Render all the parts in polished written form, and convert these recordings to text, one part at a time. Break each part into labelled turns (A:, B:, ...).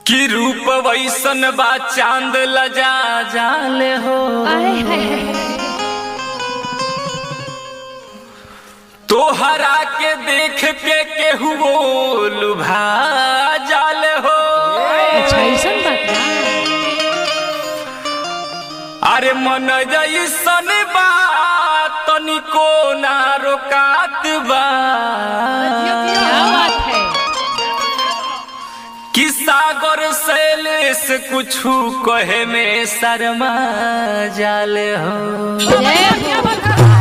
A: कि रूप वैसन बा चांद लजा जाले हो। तोहरा के देख के केहू लुभा जाले हो।
B: अच्छा ऐसन बात बा।
A: अरे मन जैसन बा तनिको ना रोकात बा।
B: क्या बात है।
A: कि सागर शैलेश कुछू कहे में शर्मा जाले हो।
B: जय हो।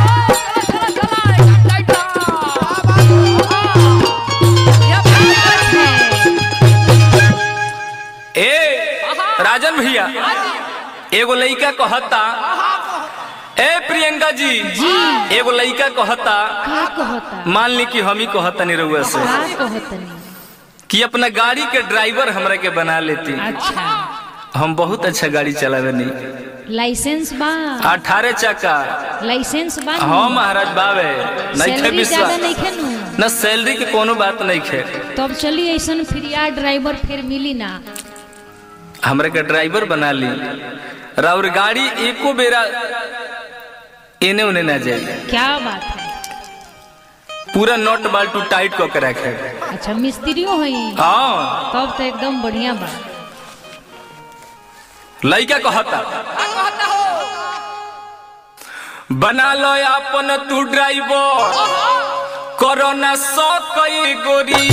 A: राजन भैया एगो लइका कहता, ए प्रियंका जी एगो लइका कहता,
B: का कहता?
A: मान ली कि हम ही कहता नहीं रहुआ से
B: का कहतनी?
A: कि अपना गाड़ी के ड्राइवर हमरा के बना लेती।
B: अच्छा
A: हम बहुत अच्छा गाड़ी चलावे नहीं।
B: लाइसेंस बा?
A: 18 चक्का
B: लाइसेंस बा?
A: हाँ महाराज बावे नहीं खे विश्वास
B: नहीं खेनू
A: न सैलरी के कोनो बात नहीं खे।
B: तब चली ऐसन फ्रिया ड्राइवर फिर मिली ना।
A: हमरा के ड्राइवर बना ली और गाड़ी एको बेरा एने उने ना जाए।
B: क्या बात है।
A: पूरा नट बाल्टू टाइट को के रखे।
B: अच्छा मिस्त्रियों है।
A: हाँ
B: तब तो एकदम बढ़िया बा।
A: लइका कहता बना लो अपन तू ड्राइवर कोरोना सौ कई गोरी।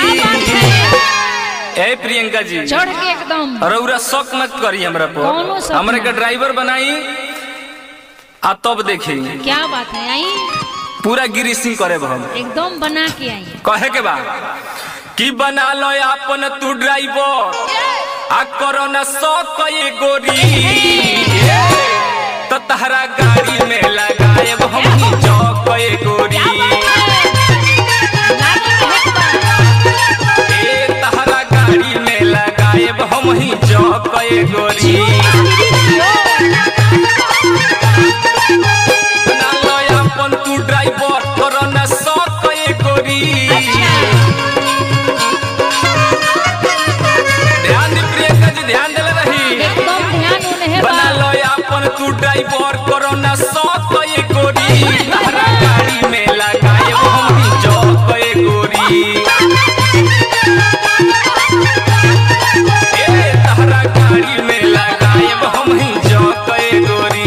A: ए प्रियंका जी
B: चढ़ के एकदम
A: रउरा शौक मत करी हमरा पर। हमरा के ड्राइवर बनाई आ तब देखी।
B: क्या बात है। आई
A: पूरा गिरीसिंग करे हम
B: एकदम बना के आई।
A: कहे के बा कि बना लो अपन तू ड्राइवर आ कोरोना सौ कई गोरी। तो तहरा गाड़ी में लगाए हम चौक कई गोरी। तहरा गाड़ी में लगाए हम ही चौक कई गोरी। बना लो अपन तू ड्राइवर कोरोना सौ कई गोरी। ध्यान दिले रही
B: एकदम ध्यान उन्हें
A: बना लो अपन तू ड्राइवर कोरोना सौ कई गोरी। तहरा गाड़ी में लगाए हम ही चौक कई गोरी। तहरा गाड़ी में लगाए हम ही चौक कई गोरी।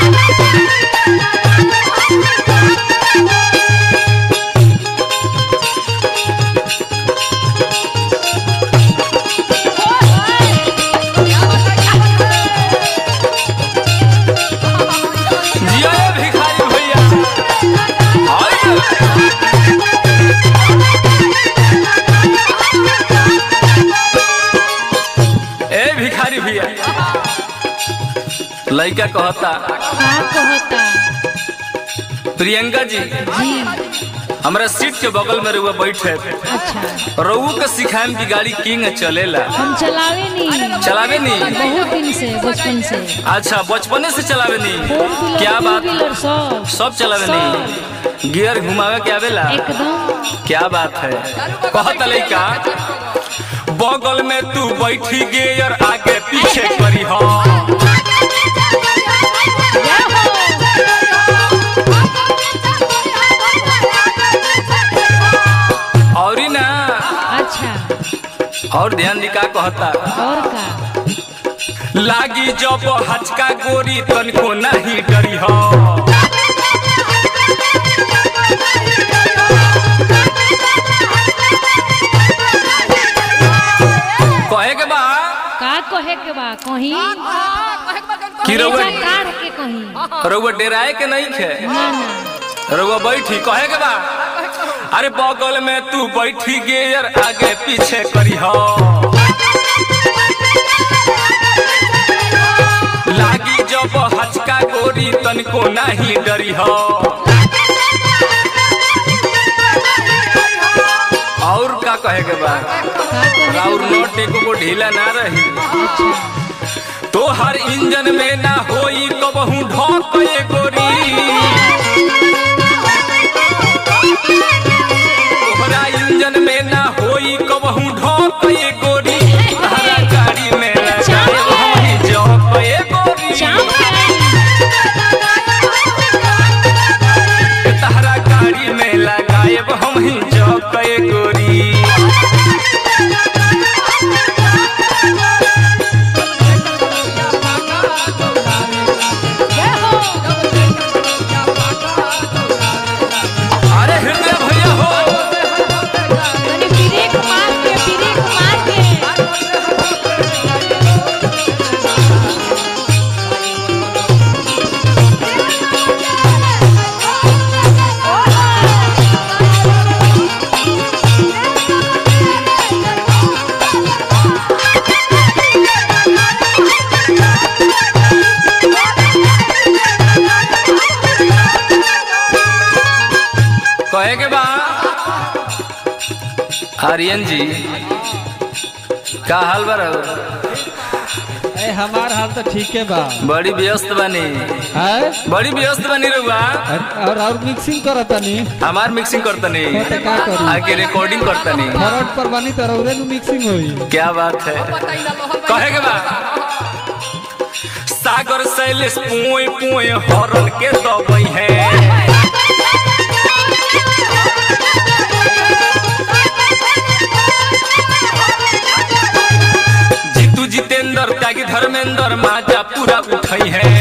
A: लइका कहता प्रियंका जी हमरा सीट के बगल में रहुआ बैठे।
B: अच्छा
A: रउओ के सिखाएम की गाड़ी किंग चलेला। हम
B: चलावे नहीं बहुत दिन से बचपन से।
A: अच्छा बचपने से चलावे नहीं। क्या बात सब चलावे नहीं। गियर घुमावे के आवेला
B: एकदम।
A: क्या बात है। कहता लइका बगल में तू बैठी गियर आगे पीछे करी हो। और ना
B: अच्छा
A: और ध्यान दिखा कहता
B: और का
A: लागी जब हचका गोरी तनको नहीं डरी हो। कहे के बा
B: का कहे के बा कहीं
A: कि रउआ
B: काढ़ के कहीं
A: रउआ डेराए के नहीं खे
B: ना ना
A: रउआ बैठी। कहे के बा अरे बगल में तू बैठी गियर आगे पीछे करी हो। लागी जब हचका गोरी तनको नहीं डरी हो। और का कहे के बा और नोट को ढीला ना रही। तो हर इंजन में ना होई कबहू ढोक गोरी। तोहरा इंजन में ना होई कबहू ढोक गोरी। आर्यन जी का हाल बा
C: हमार हाल तो ठीक है बा।
A: बड़ी व्यस्त बनी बड़ी व्यस्त बनी रहुआ
C: और मिक्सिंग करतनी
A: हमार मिक्सिंग करतनी
C: का करी
A: आगे रिकॉर्डिंग करतनी
C: फरट पर बनी तो रौरे नु मिक्सिंग होई।
A: क्या बात है कहे के बा सागर शैलेश पुए पुए हॉर्न के दबई है जीतू जितेंद्र त्यागी धर्मेंद्र माजा पूरा उठई है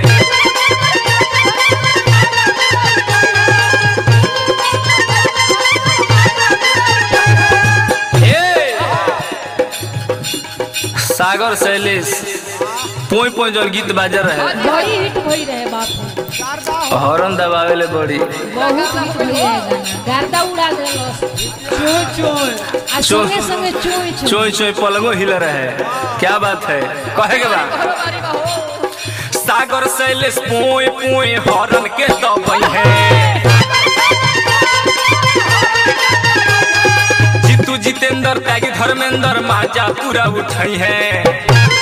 A: सागर शैलेश पोई पोई जो गीत बाजर रहे
B: बड़ी हिट भई रहे बाप
A: हॉर्न दबावे ले बड़ी
B: बहुत हिट भई रहे गाना गर्दा उड़ा देलस चोय चोय आ संगे संगे चोय
A: चोय चोय पलंगो हिल रहे क्या बात है कहे के बा सागर शैलेश पोई पोई हॉर्न के दबई है जीतू जितेंद्र त्यागी धर्मेंद्र माजा पूरा उठई है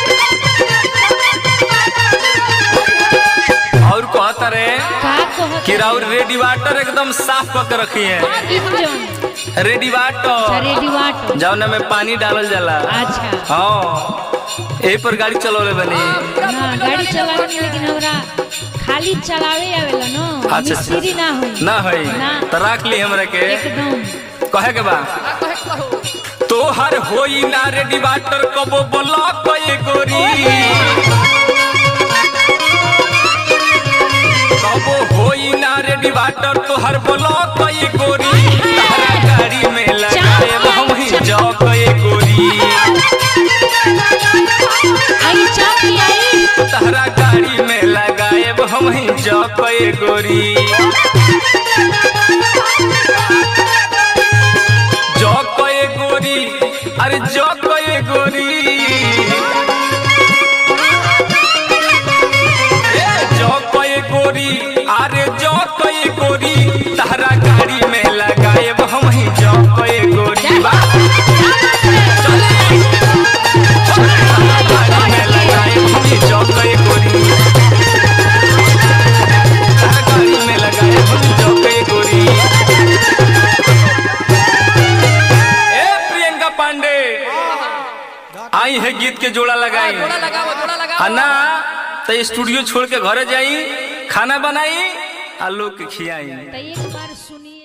A: और कहता रे कि राउर रेडी वाटर एकदम साफ करके रखी है रेडी वाटर जौना में पानी डालल जाला।
B: अच्छा
A: हाँ यही पर गाड़ी चलोले बनी
B: ना गाड़ी चलावे नहीं लेकिन हमरा खाली चलावे आवेला नो
A: अच्छा
B: मिस्त्री ना होई
A: तो रख ली हमरा के
B: एकदम
A: कहे के बा तोहर होई ना रेडी वाटर कबो ब्लॉक ये गोरी कबो होई ना रेडी वाटर तोहर ब्लॉक ये गोरी तहरा गाड़ी में लगाए हम ही जॉक ये गोरी
B: आई चापी आई
A: तहरा गाड़ी में लगाए हम ही जॉक ये गोरी जॉक ये गोरी अरे जॉक ये गोरी जॉक ये गोरी अरे जॉक ये गोरी तहरा गाड़ी में लगाए हम ही जॉक ये गोरी गाड़ी में लगाए हम ही जॉक ये गोरी गाड़ी में लगाए हम जॉक ये गोरी पांडे आई है गीत के जोड़ा लगाई ना तो स्टूडियो छोड़ के घरे जाई खाना बनाई आलू के खियाई
B: तो एक बार सुनिए।